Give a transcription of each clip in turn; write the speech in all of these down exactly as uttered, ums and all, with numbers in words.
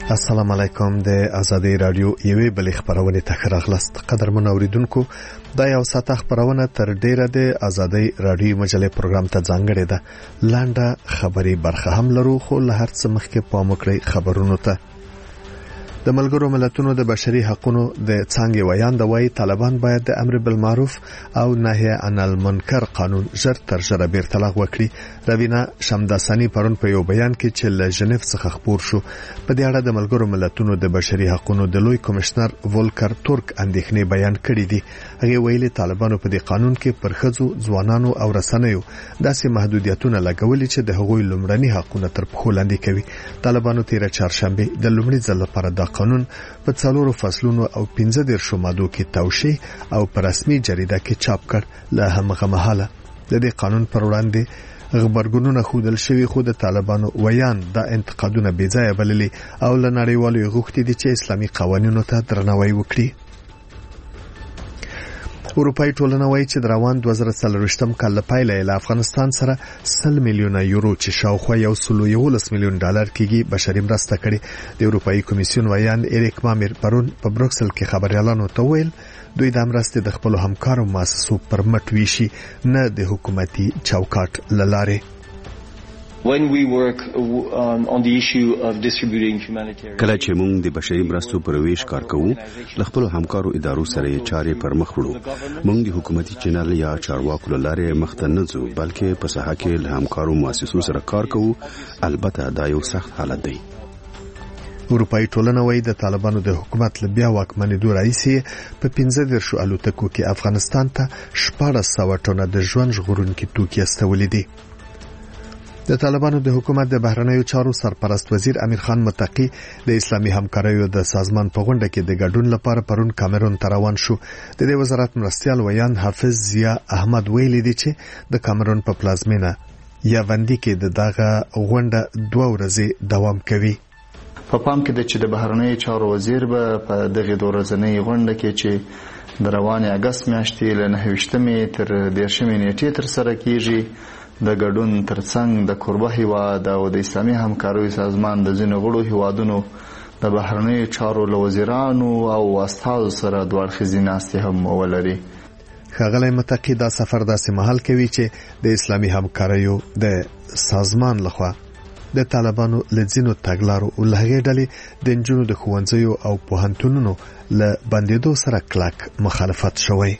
السلام علیکم د آزادی رادیو یوې بلې خبرونه ته راغلاست. قدرمن اوریدونکو، دا یو ساعت خبرونه تر ډیره د آزادی رادیو مجلې پروګرام ته ځانګړې ده. لانډه خبري برخه هم لرو، خو له هر څه مخکې پام وکړئ خبرونو ته. د ملګرو ملتونو د بشري حقوقو د څنګه ویان د وای طالبان باید د امر بالمعروف او نهي عن المنکر قانون ژر تر ژره بیرته لغوه کړي. روینا شمداسانی پرون په یو بیان کې چې له ژنیف څخه خبر شو په دې اړه د ملګرو ملتونو د بشري حقوقو د لوی کمشنر ولکر تورک اندېښنې بیان کړې دي. هغه ویلي طالبانو په دې قانون کې پر ښځو، ځوانانو او رسنیو داسې محدودیتونه لګولي چې د هغوی لومړني حقوقونه تر پښو لاندې کوي. طالبانو تیر چهارشنبه د لومړي ځل لپاره د قانون په څلورو فصلونو او پنځه دیرشو مادو کې توشیح او په رسمي جریده کې چاپ کړ. له همغه مهاله د دې قانون پر وړاندې خبرګونونه خودل شوی، خو د طالبانو ویان د انتقادونه بې ځایه بللي او له نړیوالو غوښتي دي چې اسلامي قوانینو ته درناوی وکړي. اروپאי ټولنه وایي چې د روان دوه زره څلرویشتم کال له پیله له افغانستان سره سل میلیونه یورو چې شاوخوا یو سل یولس میلیون ډالر کېږي بشري مرسته کړې. د اروپאי کمیسیون ویان اریک مامیر پرون په بروکسل کې خبريالانو ته ویل دوی د مرستې د خپل همکارو مؤسسو پر مټ ویشي، نه د حکومتي چوکاټ لاره. When we work um, on the issue of distributing humanitarian کله چې موږ د بشري مرستو پر ویش کار کوو، له خپل همکارو ادارو سره چارې پر مخ وړو. موږ د حکومتي چینل یا چارواکو لاره مخته نه ځو، بلکې په ساحه کې له همکارو مؤسسو سره کار کوو. البته دا یو سخت حالت دی. اروپאי ټولنه وایي د طالبانو د حکومت له بیا واکمنېدو راځي په پنځه دیرشو الوتکو کې افغانستان ته شپږ سوه ټنه د ژوند ژغورونکي توکي استولي دي. د طالبانو د حکومت د بهرنیو چارو سرپرست وزیر امیر خان متقی د اسلامي همکاریو د سازمان په غونډه کې د ګډون لپاره پرون کامرون ته روان شو. د دې وزارت مرستيال ویان حافظ ضیا احمد ویلي دی چې د کامرون په پلازمینه یا وندي کې د دغه غونډه دوه ورځې دوام کوي. په پام کې د چې د بهرنیو چارو وزیر به په دغه دوه ورځې غونډه کې چې د روان اگست میاشتې له نهه ویشتمې تر دیرشمې نیټې تر سره کیږي، د ګډون ترڅنګ د کوربه هیواد او د اسلامي همکاریو سازمان د ځینو غړو هیوادونو د بهرنیو چارو له وزیرانو او استادو سره دوه اړخیزې ناستې هم ولري. ښاغلی متقی دا سفر داسې مهال کوي چې د اسلامي همکاریو د سازمان لخوا د طالبانو له ځینو تګلارو او لهغې ډلې د نجونو د ښوونځیو او پوهنتونونو له بندېدو سره کلک مخالفت شوی.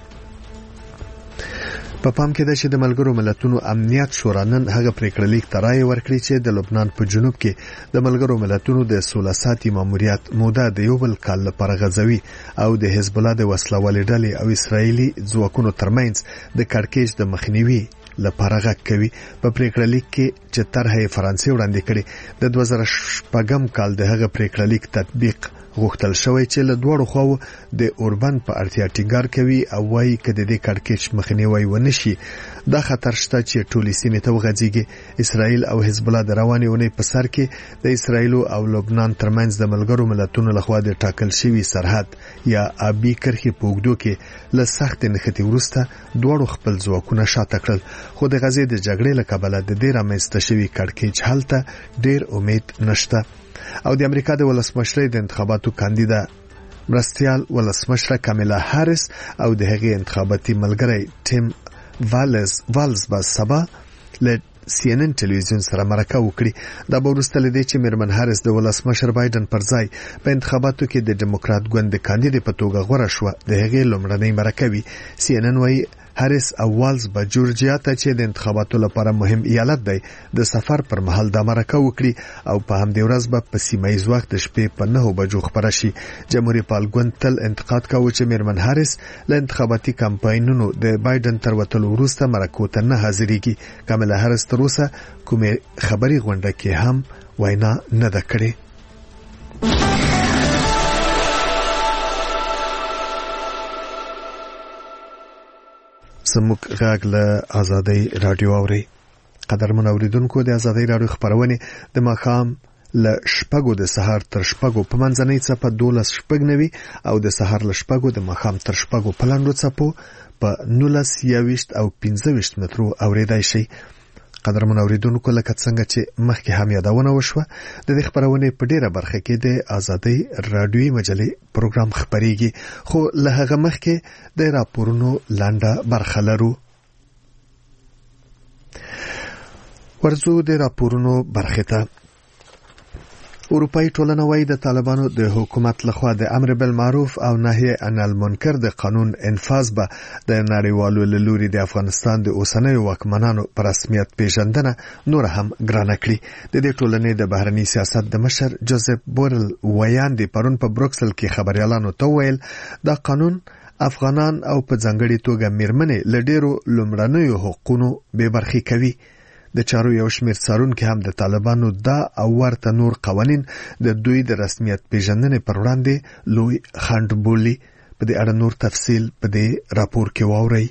په پام کې ده چې د ملګرو ملتونو امنیت شورا نن هغه پریکړه لیک ته رائے ورکړي چې د لبنان په جنوب کې د ملګرو ملتونو د سوله ساتي ماموریت موده د یو بل کال لپاره غځوي او د حزب الله د وسلوالې ډلې او اسرایلی ځواکونو ترمنځ د کړکېچ د مخنیوي لپاره غږ کوي. په پریکړه لیک کې چې طرحه فرانسې وړاندې کړي د دوه زره شپږم کال د هغه پریکړه لیک تطبیق غوښتل شوی چې له دوړو خواو د اوربن په اړتیا ټینګار کوي او وايي کده د کړکېچ مخنیوي ونشي دا خطر شته چې ټولې سیمې ته وغځيږي. اسرائیل او حزب الله د روانې ونې په سر کې د اسرائیل او لبنان ترمنځ د ملګرو ملتونو لخوا د ټاکل شوی سرحد یا آبي کرښې په اوږدو کې له سخت نښتې وروسته دوړو خپل ځواکونه شاته کړل، خو د غزې د جګړې له کبله د دې رامنځته شوی کړکېچ هلته ډېر امید نشته. او د امریکا د ولسمشرۍ د انتخاباتو کاندیدا مرستيال ولسمشره کاملا هاریس او د هغې انتخاباتي ملګری ټیم والز والز به سبا له سی ان ان ټلویزیون سره مرکه وکړي. دا به وروسته لدې چې میرمن هاریس د ولسمشر بایدن پر ځای په انتخاباتو کې د ډیموکرات ګوند د کاندید په توګه غوړه شو د هغې لومړنۍ مرکه وي. سی ان ان وايي هاریس او والز به جورجیا ته چې د انتخاباتو لپاره مهم ایالت دی د سفر پر مهال د مرکه وکړي او په همدې ورځ به په سیمایي وخت د شپې په نهو بجو خبره شي. جمهوریت پال ګوند تل انتقاد کاوه چې میرمن هاریس له انتخاباتي کمپاینونو د بایدن تر وتلو وروسته مرکو ته نه حاضرېږي. کاملا هاریس تر اوسه کومې خبري غونډه کې هم وینا نه ده کړې. سموک غاګ له آزادی رادیو اوري. قدرمن اوریدونکو، د آزادی رادیو خبرونه د ماخام له شپږو د سهار تر شپږو په منځنۍ څپه دولس شپږ نوي او د سهار له شپږو د ماخام تر شپږو په لاندو څپو په نولس یويشت او پنځه ویشت مترو اوریدای شي. قدرمن اوریدونکو لکه څنګه چې مخکې هم یادونه وشوه د دې خبرونې په ډیره برخه کې د آزادۍ رادیوي مجلې پروګرام خبريږي خو له هغه مخکې د راپورونو لاندې برخه لرو ورزو د راپورونو برخه ته اروپאי ټولنه وايي د طالبانو د حکومت لخوا د امر بالمعروف او نهي عن المنکر د قانون انفاذ به د نړیوالو لوري د افغانستان د اوسنۍ واکمنانو پر رسمیت پیژندنه نور هم ګرانه کړي د دې ټولنې د بهرنی سیاست د مشر جوزف بورل ویاندې پرون په بروکسل کې خبريالانو ته ویل دا قانون افغانان او په ځانګړي توګه میرمنې لډیرو لومړنیو حقوقونو به برخي کوي د چارو یو شمېر څارونکو هم د طالبانو دا او ورته نور قوانين د دوی د رسمیت پیژندنې پر وړاندې لوی خنډ بولي په دې اړه نور تفصیل په دې راپور کې واورئ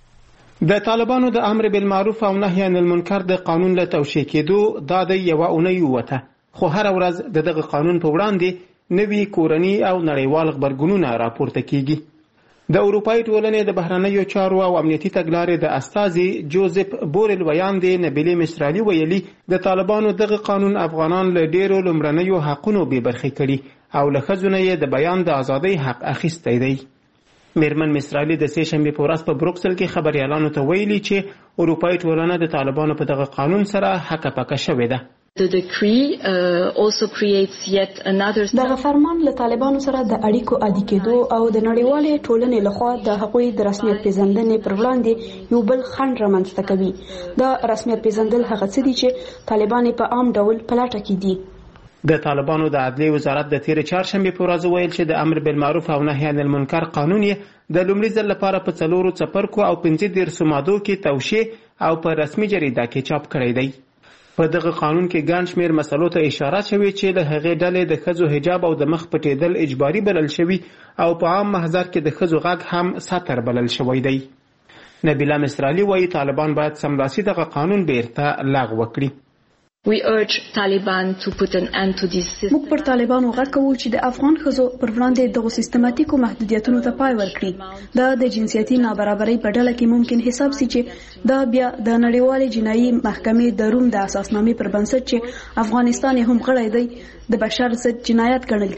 د طالبانو د امر بالمعروف او نهي عن المنکر د قانون له توشیح کېدو دا د یو اونۍ وته خو هر ورځ دغه قانون په وړاندې نوي کورنی او نړیوال خبرګونونه راپورته کیږي د اروپאי ټولنې د بهرنیو چارو او امنیتي تګلارې د استاذي جوزف بورل ویاندې نبیل مصرالی ویلي د طالبانو دغه قانون افغانان له ډیرو لومړنیو حقونو به برخې کړي او له ښځو یې د بیان د ازادۍ حق اخیستی دی میرمن مصرالی د سه شنبه په ورځ په بروکسل کې خبريالانو ته ویلي چې اروپאי ټولنه د طالبانو په دغه قانون سره حق پکه شوې ده The decree uh, also creates yet another دغه فرمان له طالبانو سره د اړیکو عادي کېدو او د نړیوالې ټولنې لخوا د حقوقي د رسمیت پیژندنې پر وړاندې یو بل خنډ رامنځته کوي دا رسمیت پیژندل هغه څه دي چې طالبان په عام ډول پلاټه کې دي د طالبانو د عدلي وزارت د تیر چهارشنبه په ورځ ویل چې د امر بالمعروف او نهي عن المنکر قانون یې د لومړي ځل لپاره په څلورو څپرکو او پنځه دیرشو مادو کې توشیح او په رسمي جریده کې چاپ کړی دی په دغه قانون کې ګڼ شمېر مسلو ته اشاره شوې چې له هغې ډلې د ښځو حجاب او د مخ پټېدل اجباري بلل شوي او په عام محضر کې د ښځو غږ هم ساتر بلل شوی دی نبیله مصرالی وایي طالبان باید سملاسي دغه قانون بیرته لغوه کړي We urge Taliban to put an end to this system. موږ پر طالبانو غږ کوو چې د افغان ښځو پر وړاندې دغه سیستماتیکو محدودیتونو ته پای ورکړي دا د جنسیتي نابرابرۍ په ډله کې ممکن حساب سي چې دا بیا د نړیوالې جنایي محکمې د روم د اساسنامې پر بنسټ چې افغانستان هم غړی دی د بشر ضد جنایت ګڼل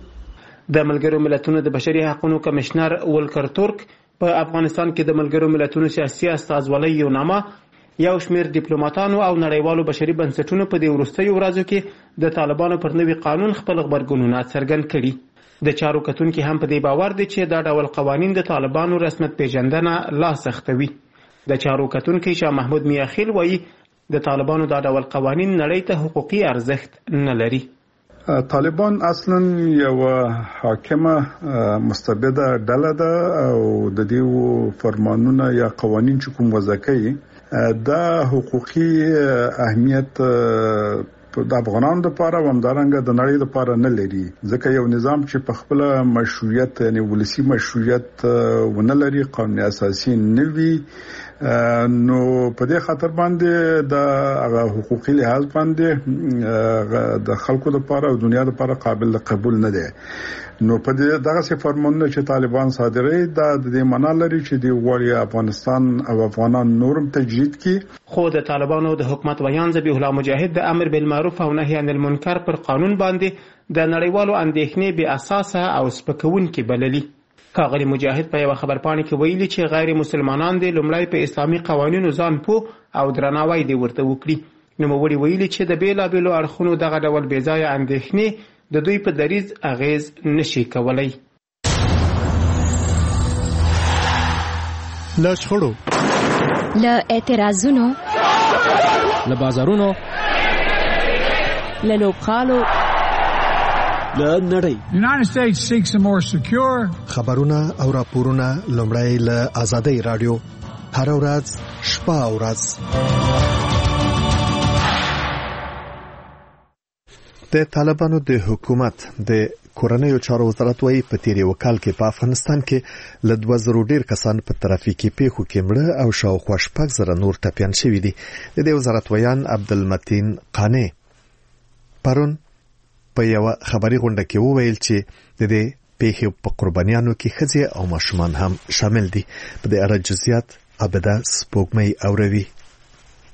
کیږي د ملګرو ملتونو د بشري حقوقو کمشنر ولکر تورک په افغانستان کې د ملګرو ملتونو سیاسي استازولۍ یو نامه یو شمېر ډیپلوماټانو او نړیوالو بشري بنسټونو په دې وروستیو ورځو کې د طالبانو پر نوي قانون خپل خبرګونونه څرګند کړي د چارو کتونکو هم په دې باور دي چې دا ډول قوانین د طالبانو رسمیت پیژندنه لا سختوي د چارو کتونکو شاه محمود میاخیل وایي د طالبانو دا ډول قوانین نړۍ ته حقوقي ارزښت نه لري طالبان اصلا یو حاکمه مستبده ډله ده او د دې فرمانونه یا قوانین چې کوم وضع کوي دا حقوقي اهمیت د افغانانو لپاره و همدارنګه د نړۍ لپاره نه لري ځکه یو نظام چې په خپل مشروعیت یعنی ولسی مشروعیت ونه لري قانون اساسي نه وي نو په دې خاطر باندې د هغه حقوقي لحاظ باندې د خلکو لپاره او دنیا لپاره قابل قبول نه دی نو په دې دغه څه فرمانونه چې طالبان صادري دا د دې معنا لري چې د وړي افغانستان او افغانان نورم تجدید کی خو د طالبانو د حکومت ویان ذبیح الله مجاهد د امر بالمعروف او نهي عن المنکر پر قانون باندې د نړیوالو اندېښنې بې اساسه او سپکونکي بللي کاغلی مجاهد په یو خبرپاڼه کې ویلي چې غیر مسلمانان د لومړی په اسلامي قوانینو ځان پوه او درناوی دی ورته وکړي نو وړي ویلي چې د بیلابیلو اړخونو دغه ډول بې ځایه اندېښنې د دوی په دریز اغیز نشي کولای له شخړو له اعتراضونو له بازارونو له لوبغالو له نړۍ United States seeks a more secure خبرونه او راپورونه لومړی له آزادۍ رادیو هر ورځ شپه او ورځ د طالبانو د حکومت د کورنیو چارو وزارت وايي په تیر یو کال کې په افغانستان کې ل دوه زره ډیر کسان په ترافیکي پیښو کې مړه او شاوخوا شپږ زره نور ټپيان شوي دي د دې وزارت ویان عبدالمتین قانی پرون په یو خبري غونډه کې وویل چې د دې پیښو په قربانیانو کې ښځې او ماشومان هم شامل دي په دې اړه جزئیات عبده سپوږمۍ اوروي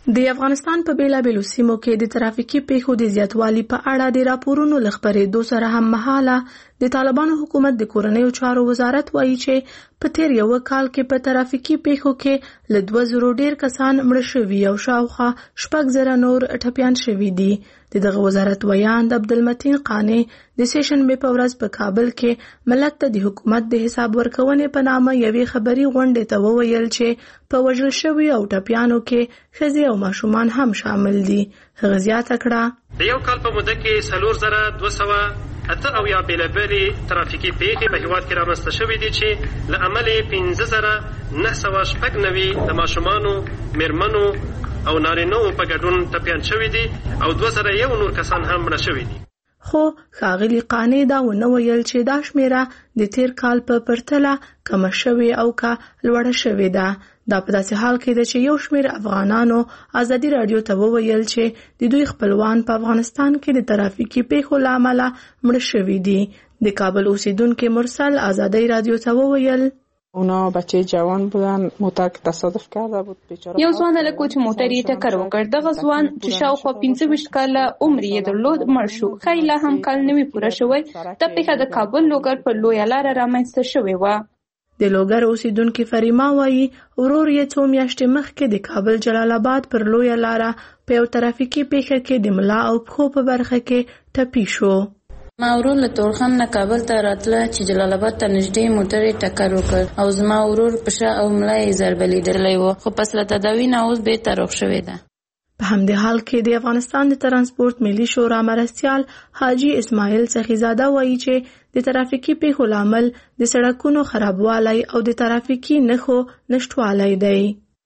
د افغانستان په بیلابېلو سیمو کې د ترافیکي پیښو د زیاتوالي په اړه د راپورونو له خپرېدو سره هم مهاله د طالبانو حکومت د کورنیو چارو وزارت وایي چې په تیر یو کال کې په ترافیکي پیښو کې له دوه زرو ډیر کسان مړه شوي او شاوخوا شپږ زره نور ټپیان شوي دي. د دغه وزارت ویاند عبدالمتین قانع د سېشنبې په ورځ په کابل کې ملت ته د حکومت د حساب ورکونې په نامه یوې خبري غونډې ته وویل چې په وژل شوي او ټپیانو کې ښځې او ماشومان هم شامل دي. هغه زیاته کړه د یو کال په موده کې څلور زره دوه سوه اته اویا بېلابېلې ترافیکي پیښې په هېواد کې رامنځته شوي دي چې له امله یې پنځه زره نه سوه شپږ نوي د ماشومانو، میرمنو او نارینه‌وو په ګډون ټپیان شوي دي او دوه زره یو نور کسان هم مړه شوي دي. خو ښاغلي قانع دا ونه ویل چې دا شمیره د تیر کال په پرتله کمه شوې او که لوړه شوې ده. دا په داسې حال کې ده چې یو شمېر افغانانو ازادي راډیو ته وویل چې د دوی خپلوان په افغانستان کې د ترافیکي پیښو له امله مړه شوي دي. د کابل اوسیدونکي مرسل ازادي راډیو ته وویل اونا بچه جوان بودن، موتر که تصادف کرده بود بیچاره. یو ځوان هلک و چې موټر یې ټکر وکړ. دغه ځوان چې شاوخوا پنځه ویشت کاله عمر یې درلود مړ شو. ښایي لا هم کال نه وي پوره شوی. دا پیښه د کابل لوګر په لویه لاره رامنځته شوې وه. د لوګر اوسیدونکي فریما وایي ورور یې څو میاشتې مخکې د کابل جلال آباد پر لویه لاره په یو ترافیکي پیښه کې د ملا او پښو په برخه کې ټپي شو. ما ورور له تورخم نه کابل ته راتله چې جلال آباد ته نږدې موټر یې ټکر وکړ او زما ورور په شا او ملا یې ضربه لیدلی و، خو پس له تداوي نه اوس بېرته روغ شوې ده. په همدې حال کې د افغانستان د ترانسپورت ملي شورا مرستیال حاجي اسماعیل سخیزاده وایي چې د ترافیکي پیښو لامل د سړکونو خرابوالی او د ترافیکي نښو نشتوالی دی.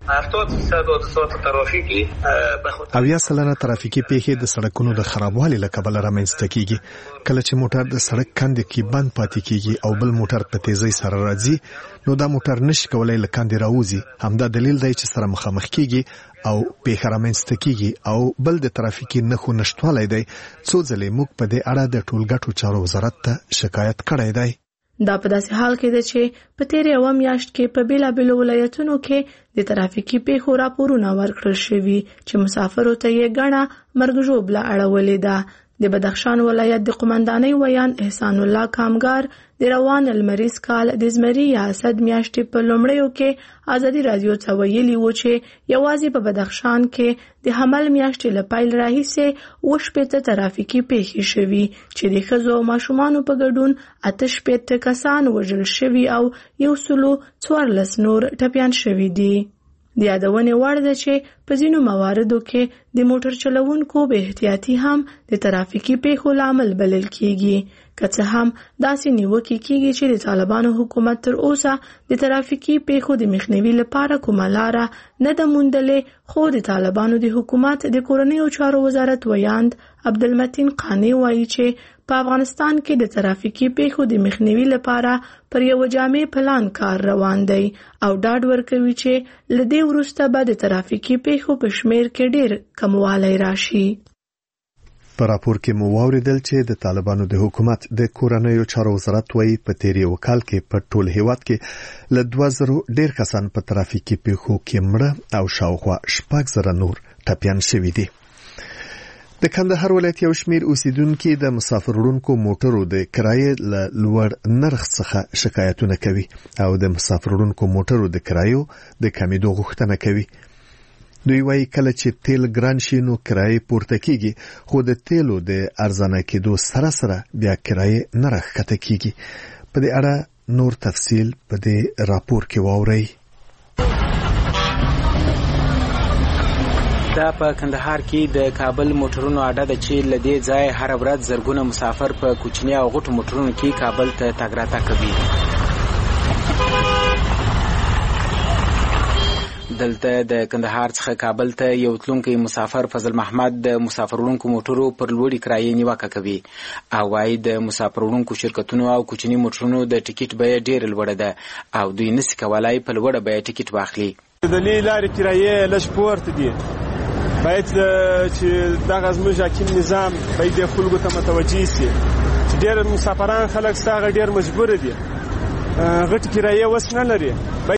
اویا سلنه ترافیکي پیښې د سړکونو د خرابوالي له کبله رامنځته کیږي. کله چې موټر د سړک کندې کې بند پاتې کیږي او بل موټر په تیزۍ سره راځي نو دا موټر نشي کولای له کندې راوځي. همدا دلیل دی چې سره مخامخ کیږي او پیښه رامنځته کیږي. او بل د ترافیکي نښو نشتوالی دی. څو ځلې موږ په دې اړه د ټولګټو چارو وزارت ته شکایت کړی دی. دا په داسې حال کې ده چې په تیر یوه میاشت کې په بیلابېلو ولایتونو کې د ترافیکي پیښو راپورونه ورکړل شوي چې مسافرو ته یې ګڼه مرګ ژوبله اړولې ده. د بدخشان ولایت د قومندانۍ ویاند احسان الله کامګار د روان لمریز کال د زمري یا اسد میاشتې په لومړیو کې ازادي راډیو ته ویلي و چې یوازې په بدخشان کې د حمل میاشتې له پیل راهیسې اووه شپېته ترافیکي پیښې شوي چې د ښځو او ماشومانو په ګډون اته شپېته کسان وژل شوي او یو سلو څوارلس نور ټپیان شوي دي. د یادونې وړ ده چې په ځینو مواردو کې د موټر چلوونکو بې احتیاطي هم د ترافیکي پیښو لامل بلل کیږي. که څه هم داسې نیوکې کیږي چې د طالبانو حکومت تر اوسه د ترافیکي پیښو د مخنیوي لپاره کومه لاره نه ده موندلې، خو د طالبانو د حکومت د کورنیو چارو وزارت ویاند عبدالمتین قانع وایي چې په افغانستان کې د ترافیکي پیښو د مخنیوي لپاره پر یو جامع پلان کار روان دی او ډاډ ورکوي چې له دې وروسته به د ترافیکي پیښو په شمیر کې ډیر کموالی راشي. په راپور کې مو واوریدل چې د طالبانو د حکومت د کورنیو چارو وزارت وایي په تیر یو کال کې په ټول هیواد کې له دوه زرو ډیر کسان په ترافیکي پیښو کې مړه او شاوخوا شپږ زره نور ټپیان شوي دي. د کندهار ولایت یو شمیر اوسیدونکي د مسافر وړونکو موټرو د کرایې له لوړ نرخ څخه شکایتونه کوي او د مسافر وړونکو موټرو د کرایو د کمیدو غوښتنه کوي. دوی وایي کله چې تیل ګران شي نو کرایې پورته کیږي، خو د تیلو د ارزانه کېدو سره سره بیا کرایې نه راښکته کیږي. په دې اړه نور تفصیل په دې راپور کې واورئ. دا په کندهار کې د کابل موټرونو اډه ده چې له دې ځای هر ورځ زرګونه مسافر په کوچني او غټو موټرونو کې کابل ته تګ راتګ کوي. دلته د کندهار څخه کابل ته یو تلونکی مسافر فضل محمد د مسافر وړونکو موټرو پر لوړې کرایې نیوکه کوي او وايي د مسافر وړونکو شرکتونو او کوچني موټرونو د ټیکټ بیه ډېره لوړه ده او دوی نشي کولای په لوړه بیه ټیکټ واخلي. د لې لارې کرایې لږ پورته دي. باید چې دغه زموږ حاکم نظام باید د خلکو ته متوجه شي چې ډېر مسافران خلک ساغه ډېر مجبور دي، غټ کرایې وس نه لري.